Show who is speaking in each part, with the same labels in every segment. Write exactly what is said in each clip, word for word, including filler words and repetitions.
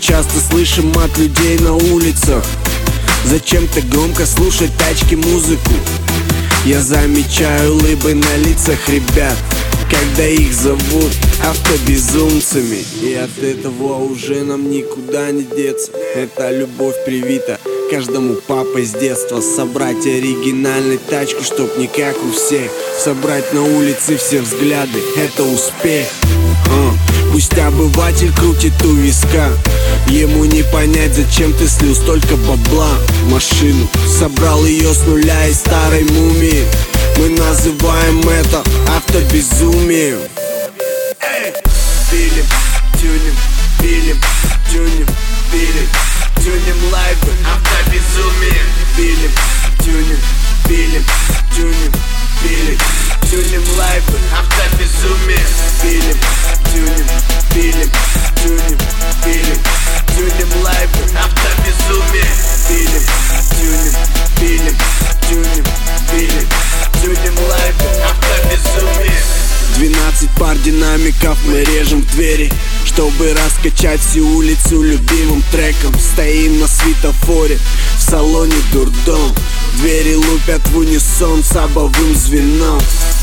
Speaker 1: часто слышим от людей на улицах. Зачем-то громко слушать тачки музыку. Я замечаю улыбы на лицах ребят, когда их зовут автобезумцами. И от этого уже нам никуда не деться. Эта любовь привита каждому папой с детства. Собрать оригинальную тачку, чтоб не как у всех. Собрать на улице все взгляды, это успех. uh. Пусть обыватель крутит у виска, ему не понять, зачем ты слил столько бабла. Машину собрал ее с нуля из старой мумии. Мы называем это автобезумием. Эй! Пилим, тюним, пилим, тюним, пилим, тюним лайфы, автобезумие. Пилим, тюним, пилим, тюним, пилим, тюним лайфы, автобезумие. Пилим, тюним, пилим, тюним, пилим, тюним лайфы, автобезумие. Пилим, тюним, пилим, тюним, пилим, тюним лайфы, автобезумие. Двенадцать пар динамиков мы режем в двери, чтобы раскачать всю улицу любимым треком. Стоим на светофоре, в салоне дурдом. Двери лупят в унисон с обовым звеном.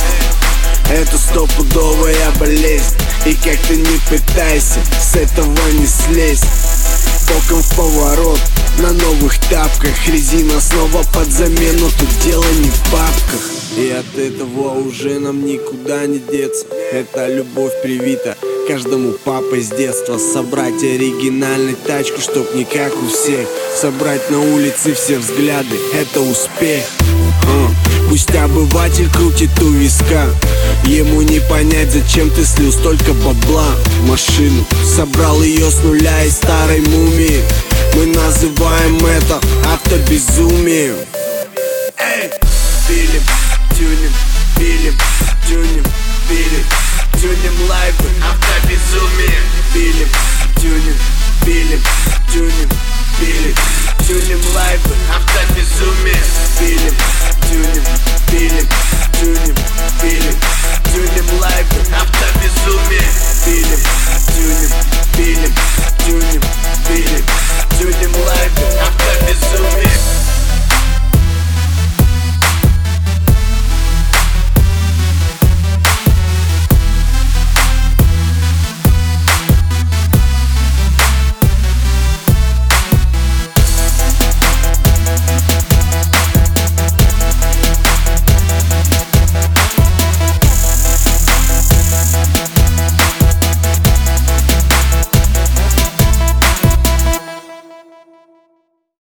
Speaker 1: Это стопудовая болезнь, и как ты не пытайся, с этого не слезть. Боком в поворот, на новых тапках. Резина снова под замену, тут дело не в бабках. И от этого уже нам никуда не деться. Эта любовь привита каждому папой с детства. Собрать оригинальную тачку, чтоб не как у всех. Собрать на улице все взгляды, это успех. uh. Пусть обыватель крутит у виска, ему не понять, зачем ты слил столько бабла. Машину собрал ее с нуля из старой мумии. Мы называем это автобезумием. Эй! Пилим, тюним, пилим, тюним, пилим, тюним лайфы, автобезумие. Пилим,